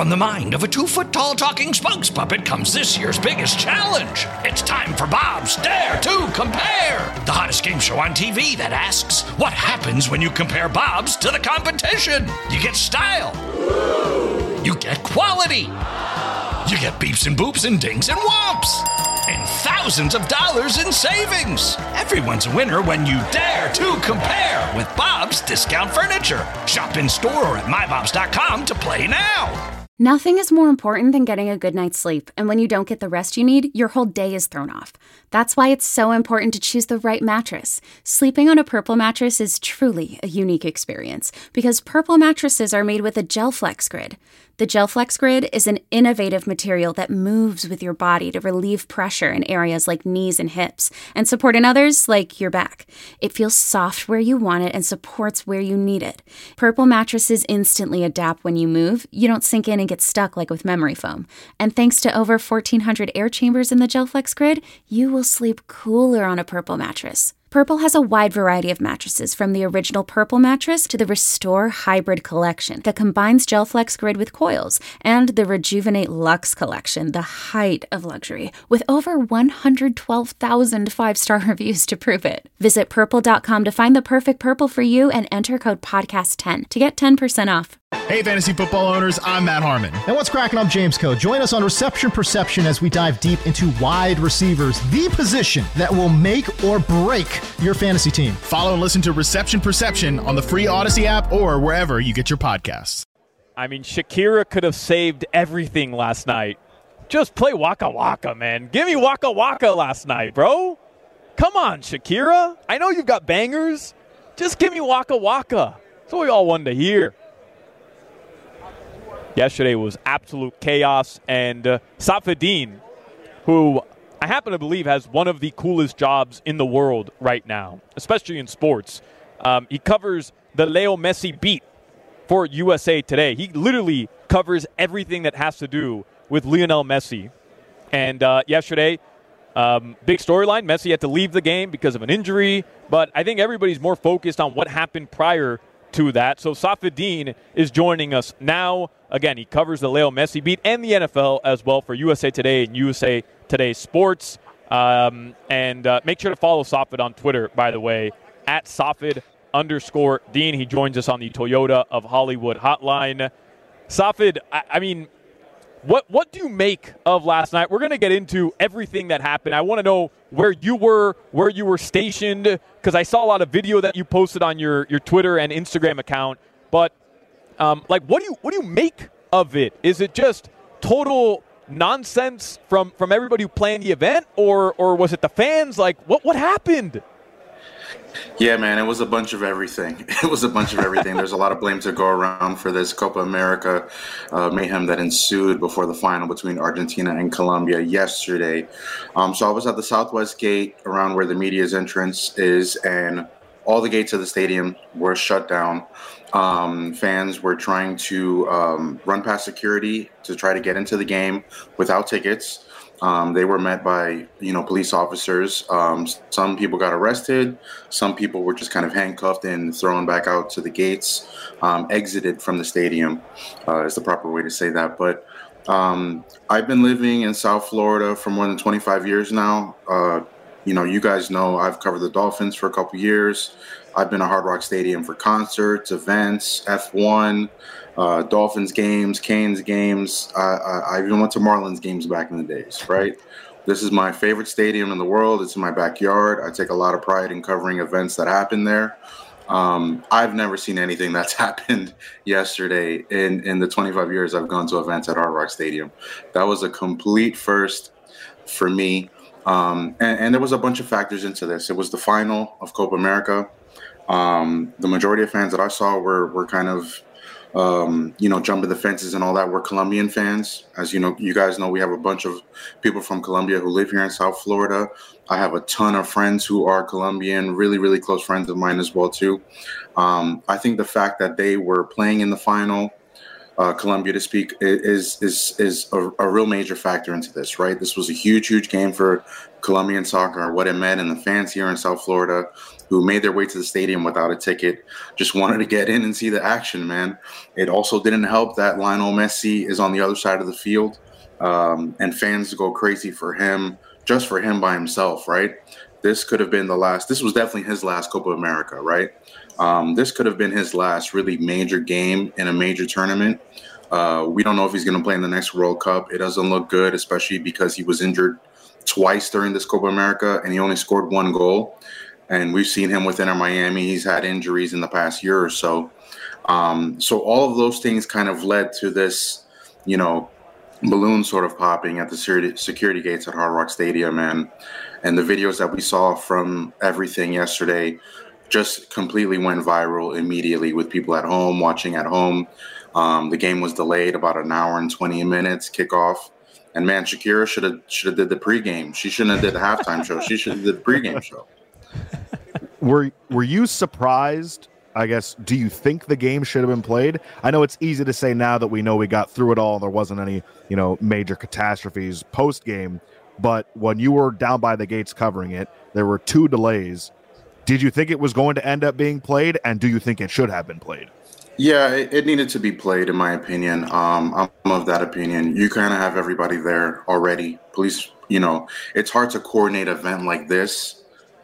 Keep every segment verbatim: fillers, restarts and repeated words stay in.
from the mind of a two-foot-tall talking spokes puppet comes this year's biggest challenge. It's time for Bob's Dare to Compare, the hottest game show on T V that asks, what happens when you compare Bobs to the competition? You get style. You get quality. You get beeps and boops and dings and whomps. And thousands of dollars in savings. Everyone's a winner when you dare to compare with Bob's Discount Furniture. Shop in store or at my bobs dot com to play now. Nothing is more important than getting a good night's sleep, and when you don't get the rest you need, your whole day is thrown off. That's why it's so important to choose the right mattress. Sleeping on a Purple mattress is truly a unique experience, because Purple mattresses are made with a GelFlex Grid. The GelFlex Grid is an innovative material that moves with your body to relieve pressure in areas like knees and hips, and support in others like your back. It feels soft where you want it and supports where you need it. Purple mattresses instantly adapt when you move. You don't sink in and get stuck like with memory foam. And thanks to over fourteen hundred air chambers in the GelFlex Grid, you will sleep cooler on a Purple mattress. Purple has a wide variety of mattresses, from the original Purple mattress to the Restore Hybrid collection that combines GelFlex Grid with coils, and the Rejuvenate Luxe collection, the height of luxury, with over one hundred twelve thousand five-star reviews to prove it. Visit purple dot com to find the perfect Purple for you and enter code podcast ten to get ten percent off. Hey, fantasy football owners, I'm Matt Harmon. And what's cracking? I'm James Coe. Join us on Reception Perception as we dive deep into wide receivers, the position that will make or break your fantasy team. Follow and listen to Reception Perception on the free Odyssey app or wherever you get your podcasts. I mean, Shakira could have saved everything last night. Just play Waka Waka, man. Give me Waka Waka last night, bro. Come on, Shakira. I know you've got bangers. Just give me Waka Waka. That's what we all wanted to hear. Yesterday was absolute chaos, and uh, Safadine, who I happen to believe has one of the coolest jobs in the world right now, especially in sports. Um, he covers the Leo Messi beat for U S A Today. He literally covers everything that has to do with Lionel Messi. And uh, yesterday, um, big storyline, Messi had to leave the game because of an injury, but I think everybody's more focused on what happened prior to that. So Safadine is joining us now. Again, he covers the Leo Messi beat and the N F L as well for U S A Today and U S A Today Sports. Um, and uh, make sure to follow Safid on Twitter, by the way, at Safid underscore Dean. He joins us on the Toyota of Hollywood hotline. Safid, I, I mean, what what do you make of last night? We're going to get into everything that happened. I want to know where you were, where you were stationed, because I saw a lot of video that you posted on your, your Twitter and Instagram account. But um, like, what do you what do you make of it? Is it just total nonsense from, from everybody who planned the event, or or was it the fans? Like, what what happened? Yeah, man, it was a bunch of everything. It was a bunch of everything. There's a lot of blame to go around for this Copa America uh, mayhem that ensued before the final between Argentina and Colombia yesterday. Um, so I was at the Southwest Gate, around where the media's entrance is, and all the gates of the stadium were shut down. Um, fans were trying to um, run past security to try to get into the game without tickets. Um, they were met by, you know, police officers. Um, some people got arrested. Some people were just kind of handcuffed and thrown back out to the gates, um, exited from the stadium, uh, is the proper way to say that. But um, I've been living in South Florida for more than twenty-five years now. Uh, you know, you guys know I've covered the Dolphins for a couple years. I've been at Hard Rock Stadium for concerts, events, F one, uh, Dolphins games, Canes games. I, I, I even went to Marlins games back in the days, right? This is my favorite stadium in the world. It's in my backyard. I take a lot of pride in covering events that happen there. Um, I've never seen anything that's happened yesterday in, in the twenty-five years I've gone to events at Hard Rock Stadium. That was a complete first for me. Um, and, and there was a bunch of factors into this. It was the final of Copa America. Um, the majority of fans that I saw were, were kind of, um, you know, jumping the fences and all that were Colombian fans. As you know, you guys know, we have a bunch of people from Colombia who live here in South Florida. I have a ton of friends who are Colombian, really, really close friends of mine as well, too. Um, I think the fact that they were playing in the final uh, Colombia to speak is is is a, a real major factor into this, right? This was a huge, huge game for Colombian soccer, what it meant, and the fans here in South Florida who made their way to the stadium without a ticket just wanted to get in and see the action, man. It also didn't help that Lionel Messi is on the other side of the field, um, and fans go crazy for him, just for him by himself, right? This could have been the last. This was definitely his last Copa America, right? Um, this could have been his last really major game in a major tournament. Uh, we don't know if he's going to play in the next World Cup. It doesn't look good, especially because he was injured twice during this Copa America, and he only scored one goal. And we've seen him with Inter Miami. He's had injuries in the past year or so. Um, so all of those things kind of led to this, you know, balloon sort of popping at the security gates at Hard Rock Stadium. And, and the videos that we saw from everything yesterday just completely went viral immediately with people at home, watching at home. Um, the game was delayed about an hour and twenty minutes, kickoff. And man, Shakira should have should have did the pregame. She shouldn't have did the halftime show. She should have did the pregame show. Were were you surprised? I guess, do you think the game should have been played? I know it's easy to say now that we know we got through it all and there wasn't any, you know, major catastrophes post-game, but when you were down by the gates covering it, there were two delays. Did you think it was going to end up being played, and do you think it should have been played? Yeah, it, it needed to be played, in my opinion. Um, I'm of that opinion. You kind of have everybody there already. Police, you know, it's hard to coordinate an event like this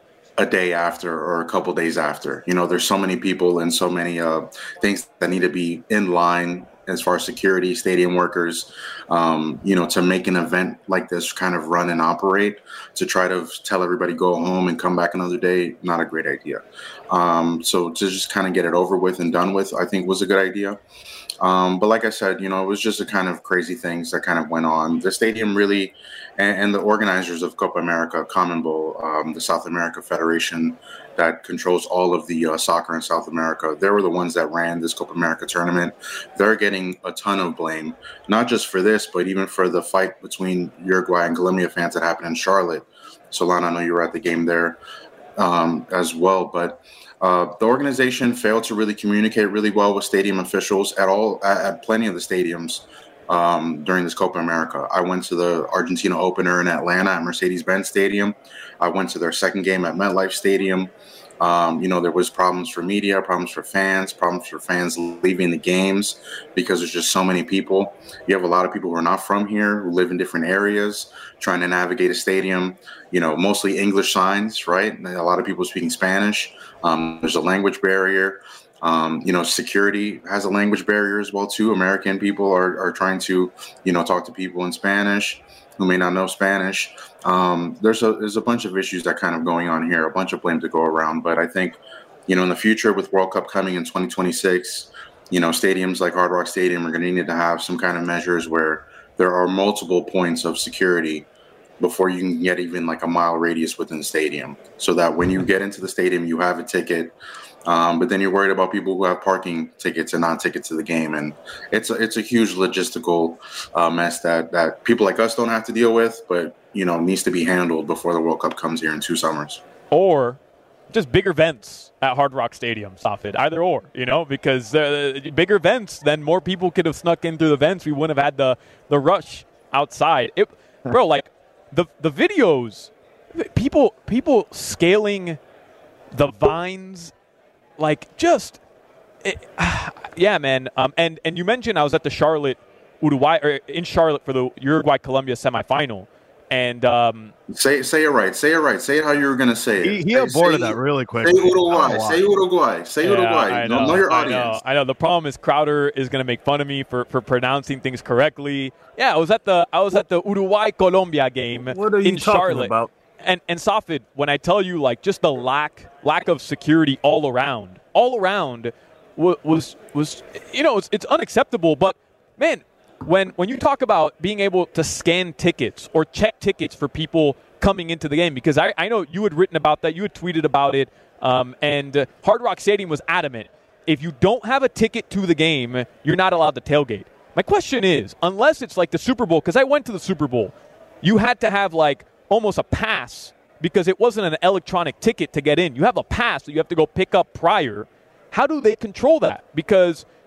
a day after or a couple days after. You know, there's so many people and so many uh, things that need to be in line as far as security, stadium workers, um, you know, to make an event like this kind of run and operate, to try to tell everybody go home and come back another day, not a great idea. Um, so to just kind of get it over with and done with, I think was a good idea. Um, but like I said, you know, it was just a kind of crazy things that kind of went on. The stadium really, and, and the organizers of Copa America, CONMEBOL, um, the South America Federation that controls all of the uh, soccer in South America, they were the ones that ran this Copa America tournament. They're getting a ton of blame, not just for this, but even for the fight between Uruguay and Colombia fans that happened in Charlotte. Solana, I know you were at the game there um, as well, but Uh, the organization failed to really communicate really well with stadium officials at all, at, at plenty of the stadiums um, during this Copa America. I went to the Argentina opener in Atlanta at Mercedes-Benz Stadium. I went to their second game at MetLife Stadium. Um, you know, there was problems for media, problems for fans, problems for fans leaving the games because there's just so many people. You have a lot of people who are not from here, who live in different areas, trying to navigate a stadium, you know, mostly English signs, right? A lot of people speaking Spanish. Um, there's a language barrier. Um, you know, security has a language barrier as well, too. American people are, are trying to, you know, talk to people in Spanish who may not know Spanish. Um, there's a there's a bunch of issues that kind of going on here, a bunch of blame to go around. But I think, you know, in the future with World Cup coming in twenty twenty-six, you know, stadiums like Hard Rock Stadium are going to need to have some kind of measures where there are multiple points of security before you can get even like a mile radius within the stadium, so that when you get into the stadium, you have a ticket. Um, but then you're worried about people who have parking tickets and non-tickets to the game, and it's a, it's a huge logistical uh, mess that that people like us don't have to deal with, but you know needs to be handled before the World Cup comes here in two summers. Or just bigger vents at Hard Rock Stadium, Safid. Either or, you know, because uh, bigger vents, then more people could have snuck in through the vents. We wouldn't have had the the rush outside. It, bro, like the the videos, people people scaling the vines. Like, just, it, yeah, man. Um, and, and you mentioned I was at the Charlotte, Uruguay, or in Charlotte for the Uruguay-Colombia semifinal. And um, say say it right. Say it right. Say it how you were going to say it. He, he aborted that really quick. Say Uruguay. Say Uruguay. Say yeah, Uruguay. I know, know, know your I audience. Know, I know. The problem is Crowder is going to make fun of me for, for pronouncing things correctly. Yeah, I was at the I was at the Uruguay-Colombia game what are you in talking Charlotte. About? And and Safid, when I tell you like just the lack lack of security all around, all around was was, was you know it's it's unacceptable. But man, when when you talk about being able to scan tickets or check tickets for people coming into the game, because I, I know you had written about that, you had tweeted about it, um, and uh, Hard Rock Stadium was adamant. If you don't have a ticket to the game, you're not allowed to tailgate. My question is, unless it's like the Super Bowl, because I went to the Super Bowl, you had to have like almost a pass because it wasn't an electronic ticket to get in. You have a pass that you have to go pick up prior. How do they control that? Because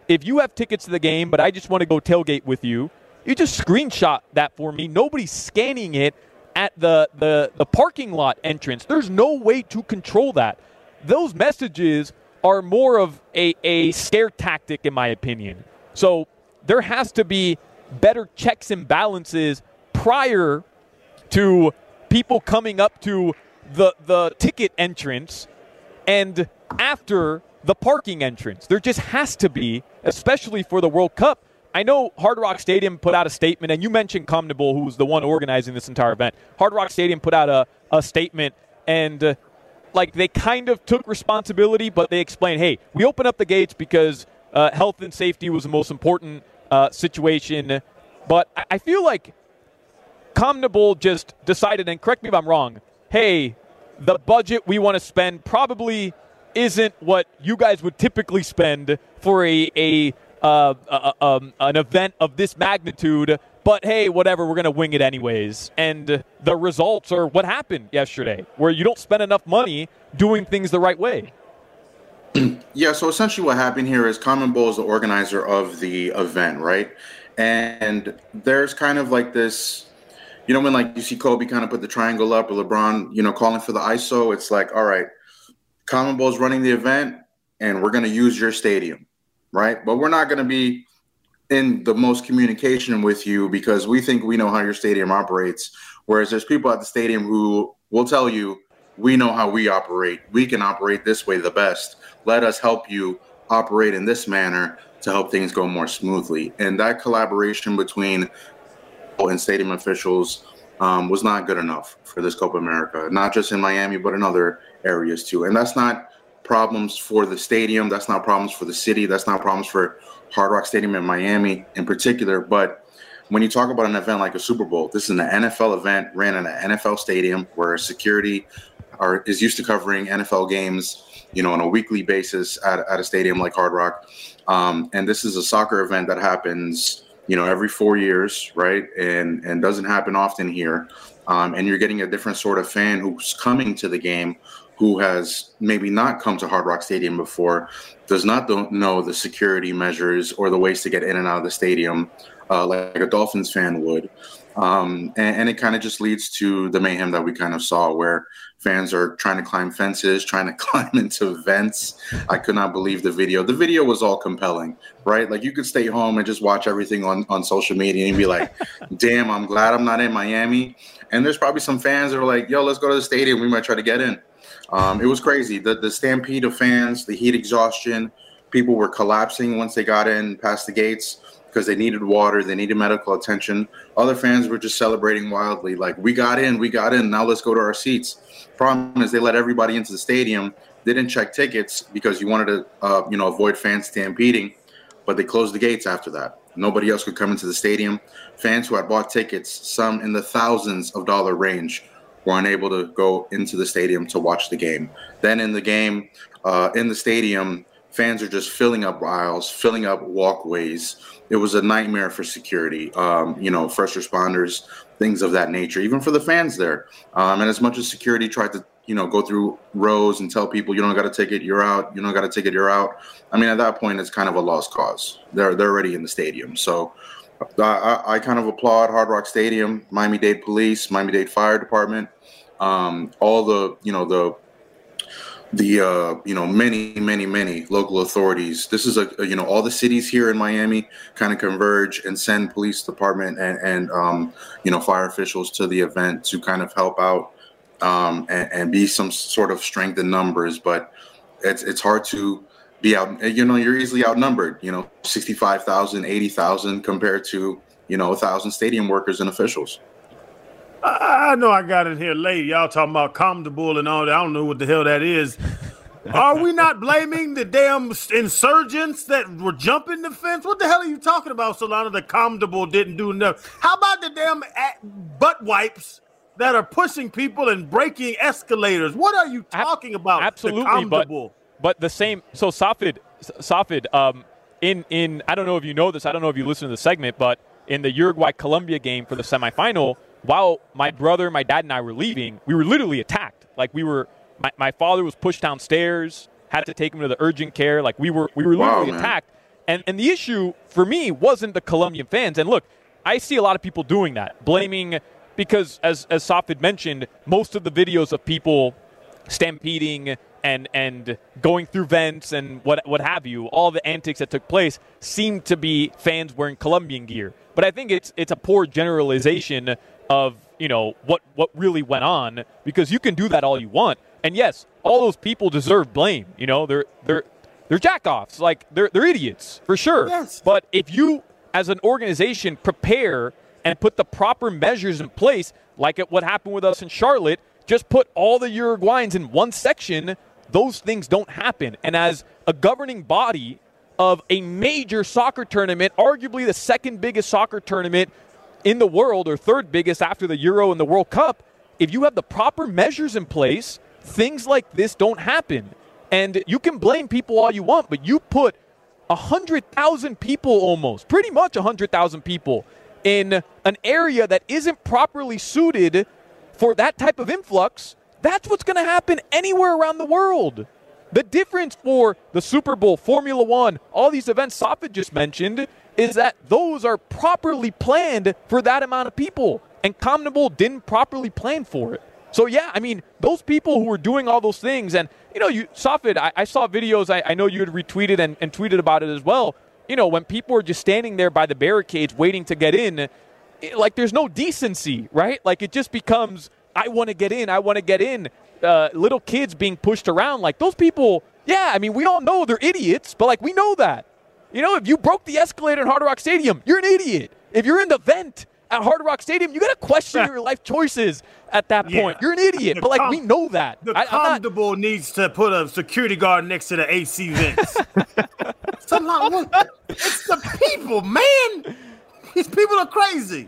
if you have tickets to the game, but I just want to go tailgate with you, you just screenshot that for me. Nobody's scanning it at the, the, the parking lot entrance. There's no way to control that. Those messages are more of a, a scare tactic, in my opinion. So there has to be better checks and balances prior to people coming up to the the ticket entrance and after the parking entrance. There just has to be, especially for the World Cup. I know Hard Rock Stadium put out a statement, and you mentioned CONMEBOL, who was the one organizing this entire event. Hard Rock Stadium put out a, a statement, and uh, like they kind of took responsibility, but they explained, hey, we opened up the gates because uh, health and safety was the most important uh, situation. But I, I feel like CONMEBOL just decided, and correct me if I'm wrong, hey, the budget we want to spend probably isn't what you guys would typically spend for a, a uh, uh, um, an event of this magnitude, but hey, whatever, we're going to wing it anyways. And the results are what happened yesterday, where you don't spend enough money doing things the right way. Yeah, so essentially what happened here is CONMEBOL is the organizer of the event, right? And there's kind of like this, you know, when like you see Kobe kind of put the triangle up or LeBron, you know, calling for the I S O, it's like, all right, CONMEBOL is running the event and we're going to use your stadium, right? But we're not going to be in the most communication with you because we think we know how your stadium operates. Whereas there's people at the stadium who will tell you, we know how we operate. We can operate this way the best. Let us help you operate in this manner to help things go more smoothly. And that collaboration between and stadium officials um, was not good enough for this Copa America, not just in Miami, but in other areas too. And that's not problems for the stadium. That's not problems for the city. That's not problems for Hard Rock Stadium in Miami in particular. But when you talk about an event like a Super Bowl, this is an N F L event ran in an N F L stadium where security are, is used to covering N F L games, you know, on a weekly basis at, at a stadium like Hard Rock. Um, and this is a soccer event that happens, you know, every four years, right? And and doesn't happen often here. Um, and you're getting a different sort of fan who's coming to the game, who has maybe not come to Hard Rock Stadium before, does not don't know the security measures or the ways to get in and out of the stadium uh, like a Dolphins fan would. Um, and, and it kind of just leads to the mayhem that we kind of saw where fans are trying to climb fences, trying to climb into vents. I could not believe the video. The video was all compelling, right? Like you could stay home and just watch everything on, on social media and be like, damn, I'm glad I'm not in Miami. And there's probably some fans that are like, yo, let's go to the stadium. We might try to get in. Um, it was crazy. The, the stampede of fans, the heat exhaustion, people were collapsing once they got in past the gates because they needed water, they needed medical attention. Other fans were just celebrating wildly, like, we got in, we got in, now let's go to our seats. Problem is they let everybody into the stadium. They didn't check tickets because you wanted to, uh, you know, avoid fans stampeding, but they closed the gates after that. Nobody else could come into the stadium. Fans who had bought tickets, some in the thousands of dollar range, were unable to go into the stadium to watch the game. Then in the game, uh, in the stadium, fans are just filling up aisles, filling up walkways. It was a nightmare for security, um, you know, first responders, things of that nature, even for the fans there. Um, and as much as security tried to, you know, go through rows and tell people, you don't got a ticket, you're out, you don't got a ticket, you're out. I mean, at that point, it's kind of a lost cause. They're, they're already in the stadium. So I, I kind of applaud Hard Rock Stadium, Miami-Dade Police, Miami-Dade Fire Department, um, all the, you know, the, the, uh, you know, many, many, many local authorities. This is a, a, you know, all the cities here in Miami kind of converge and send police department and, and um, you know, fire officials to the event to kind of help out um, and, and be some sort of strength in numbers. But it's, it's hard to be out, you know, you're easily outnumbered, you know, sixty-five thousand, eighty thousand compared to, you know, a thousand stadium workers and officials. I know I got in here late. Y'all talking about CONMEBOL and all that. I don't know what the hell that is. Are we not blaming the damn insurgents that were jumping the fence? What the hell are you talking about, Solana? The CONMEBOL didn't do enough. How about the damn butt wipes that are pushing people and breaking escalators? What are you talking about? Absolutely, but, but the same. So Safid, Safid, um, in in I don't know if you know this. I don't know if you listen to the segment, but in the Uruguay-Colombia game for the semifinal, while my brother, my dad, and I were leaving, we were literally attacked. Like we were, my, my father was pushed downstairs, had to take him to the urgent care. Like we were, we were literally wow, attacked. And and the issue for me wasn't the Colombian fans. And look, I see a lot of people doing that, blaming because as as Safid mentioned, most of the videos of people stampeding and and going through vents and what what have you, all the antics that took place seemed to be fans wearing Colombian gear. But I think it's it's a poor generalization of, you know, what what really went on, because you can do that all you want. And yes, all those people deserve blame. You know, they're they're they're jack-offs, like they're they're idiots for sure. Yes. But if you as an organization prepare and put the proper measures in place, like it, what happened with us in Charlotte, just put all the Uruguayans in one section, those things don't happen. And as a governing body of a major soccer tournament, arguably the second biggest soccer tournament in the world, or third biggest after the Euro and the World Cup, if you have the proper measures in place, things like this don't happen. And you can blame people all you want, but you put one hundred thousand people almost, pretty much one hundred thousand people, in an area that isn't properly suited for that type of influx. That's what's going to happen anywhere around the world. The difference for the Super Bowl, Formula One, all these events Safid just mentioned, is that those are properly planned for that amount of people. And CONMEBOL didn't properly plan for it. So, yeah, I mean, those people who were doing all those things, and, you know, you Safid, I, I saw videos, I, I know you had retweeted and, and tweeted about it as well. You know, when people are just standing there by the barricades waiting to get in, it, like there's no decency, right? Like it just becomes, I want to get in, I want to get in. Uh, little kids being pushed around, like those people, yeah, I mean, we all know they're idiots, but like we know that. You know, if you broke the escalator in Hard Rock Stadium, you're an idiot. If you're in the vent at Hard Rock Stadium, you got to question your life choices at that point. Yeah. You're an idiot, the but like com- we know that. The I, CONMEBOL needs to put a security guard next to the A C vents. Somehow, what? It's the people, man. These people are crazy.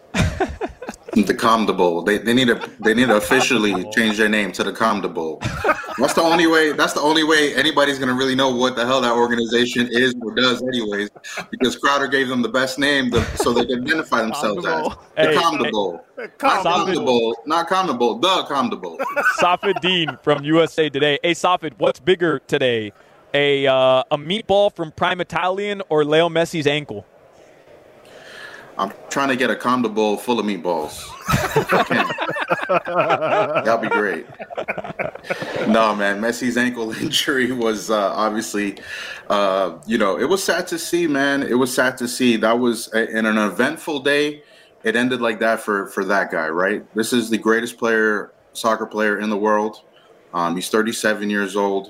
The CONMEBOL. They they need to they need to officially change their name to the CONMEBOL. That's the only way. That's the only way anybody's gonna really know what the hell that organization is or does, anyways. Because Crowder gave them the best name, to, so they can identify themselves as the hey, CONMEBOL. Hey. Not CONMEBOL, not CONMEBOL, the CONMEBOL. Safid Dean from U S A Today. Hey, Safid, what's bigger today, a uh, a meatball from Prime Italian or Leo Messi's ankle? I'm trying to get a CONMEBOL full of meatballs. That'd be great. No, man, Messi's ankle injury was uh, obviously, uh, you know, it was sad to see, man. It was sad to see. That was a, in an eventful day. It ended like that for, for that guy, right? This is the greatest player, soccer player in the world. Um, he's thirty-seven years old.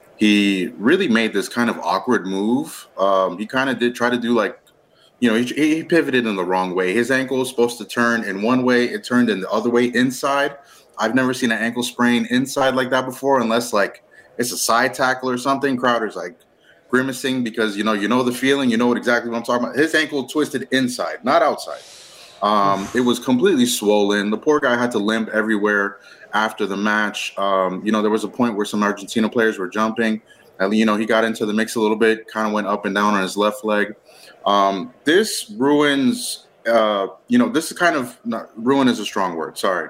He really made this kind of awkward move. Um, he kind of did try to do like, you know, he, he pivoted in the wrong way. His ankle was supposed to turn in one way. It turned in the other way inside. I've never seen an ankle sprain inside like that before, unless like it's a side tackle or something. Crowder's like grimacing because, you know, you know the feeling. You know what exactly what I'm talking about. His ankle twisted inside, not outside. Um, it was completely swollen. The poor guy had to limp everywhere after the match. Um, you know, there was a point where some Argentina players were jumping. And, you know, he got into the mix a little bit, kind of went up and down on his left leg. Um, this ruins, uh, you know, this is kind of not, ruin is a strong word. Sorry.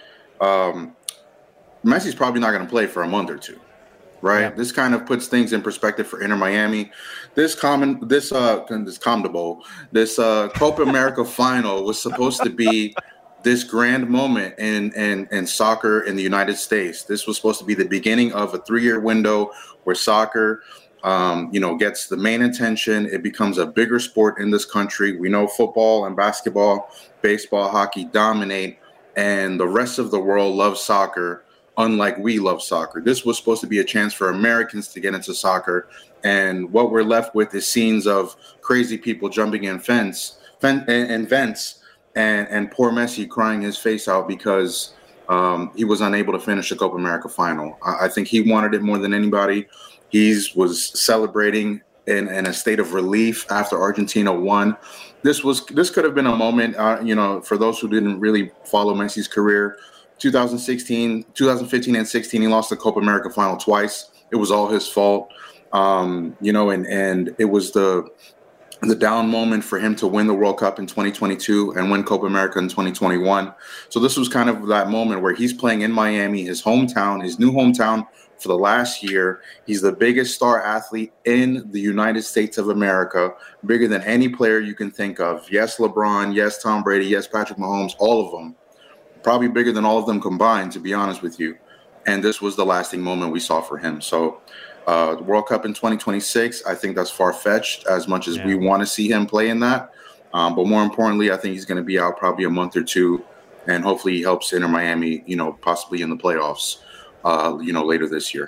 Um, Messi's probably not going to play for a month or two, right? Yeah. This kind of puts things in perspective for Inter Miami. This common, this, uh, this CONMEBOL, this, uh, Copa America final was supposed to be this grand moment in, in, in soccer in the United States. This was supposed to be the beginning of a three-year window where soccer, Um, you know, gets the main attention. It becomes a bigger sport in this country. We know football and basketball, baseball, hockey dominate, and the rest of the world loves soccer, unlike we love soccer. This was supposed to be a chance for Americans to get into soccer, and what we're left with is scenes of crazy people jumping in fence, fen- and vents, and, and poor Messi crying his face out because um, he was unable to finish the Copa America final. I, I think he wanted it more than anybody. He was celebrating in, in a state of relief after Argentina won. This was this could have been a moment, uh, you know, for those who didn't really follow Messi's career. twenty sixteen, twenty fifteen, and sixteen, he lost the Copa America final twice. It was all his fault, um, you know, and and it was the the down moment for him to win the World Cup in twenty twenty-two and win Copa America in twenty twenty-one. So this was kind of that moment where he's playing in Miami, his hometown, his new hometown for the last year. He's the biggest star athlete in the United States of America, bigger than any player you can think of. Yes, LeBron. Yes, Tom Brady. Yes, Patrick Mahomes. All of them. Probably bigger than all of them combined, to be honest with you. And this was the lasting moment we saw for him. So uh, the World Cup in twenty twenty-six, I think that's far-fetched as much as yeah. we want to see him play in that. Um, but more importantly, I think he's going to be out probably a month or two, and hopefully he helps Inter Miami, you know, possibly in the playoffs, uh, you know, later this year.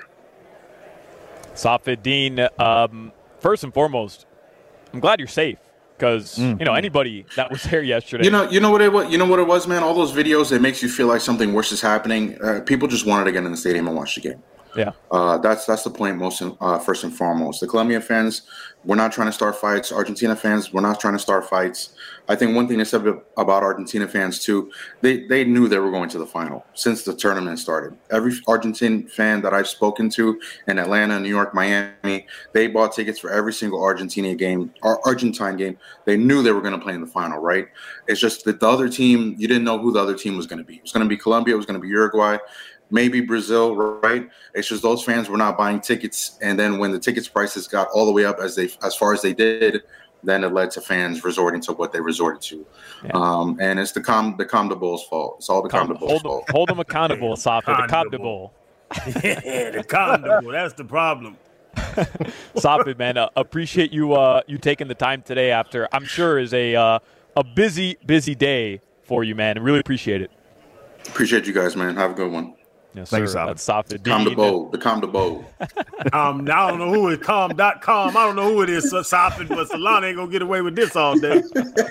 Saifedean, um, first and foremost, I'm glad you're safe. Because mm. you know anybody that was there yesterday. You know, you know what it was. You know what it was, man. All those videos, it makes you feel like something worse is happening. Uh, people just wanted to get in the stadium and watch the game. Yeah, uh, that's that's the point. Most uh, first and foremost, the Colombian fans, we're not trying to start fights. Argentina fans, we're not trying to start fights. I think one thing they said about Argentina fans too, they they knew they were going to the final since the tournament started. Every Argentine fan that I've spoken to in Atlanta, New York, Miami, they bought tickets for every single Argentina game, or Argentine game. They knew they were going to play in the final, right? It's just that the other team, you didn't know who the other team was going to be. It was going to be Colombia. It was going to be Uruguay. Maybe Brazil, right? It's just those fans were not buying tickets, and then when the tickets prices got all the way up as they as far as they did, then it led to fans resorting to what they resorted to. Yeah. Um, and it's the Com the Com de Bull's fault. It's all the Com, Com de Bull's hold fault. Them, hold them accountable, Safa. The Com de Bull. Yeah, the Com de Bull. That's the problem. Safa, man, uh, appreciate you uh, you taking the time today after I'm sure is a uh, a busy busy day for you, man. I really appreciate it. Appreciate you guys, man. Have a good one. Yes, sir. That's Saifedean. Com de Bull. The Com de Bull. um, I don't know who it com dot com. I don't know who it is, Saifedean, but Solana ain't gonna get away with this all day.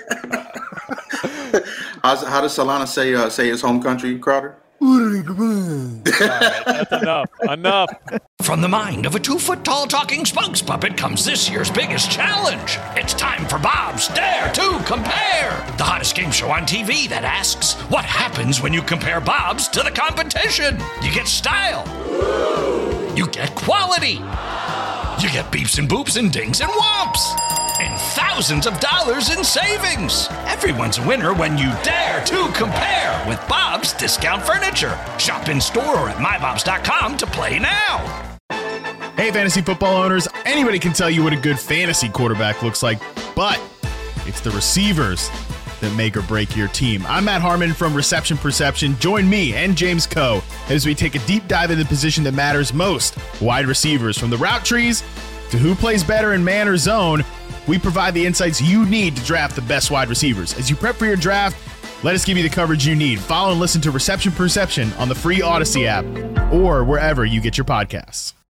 How's, how does Solana say uh, say his home country, Crowder? All right, that's enough. Enough. From the mind of a two-foot-tall talking spokes puppet comes this year's biggest challenge. It's time for Bob's Dare to Compare, the hottest game show on T V that asks, what happens when you compare Bob's to the competition? You get style. You get quality. You get beeps and boops and dings and whomps. And thousands of dollars in savings. Everyone's a winner when you dare to compare with Bob's Discount Furniture. Shop in store or at my bobs dot com to play now. Hey, fantasy football owners, anybody can tell you what a good fantasy quarterback looks like, but it's the receivers that make or break your team. I'm Matt Harmon from Reception Perception. Join me and James Coe as we take a deep dive into the position that matters most, wide receivers. From the route trees to who plays better in man or zone, we provide the insights you need to draft the best wide receivers. As you prep for your draft, let us give you the coverage you need. Follow and listen to Reception Perception on the free Odyssey app or wherever you get your podcasts.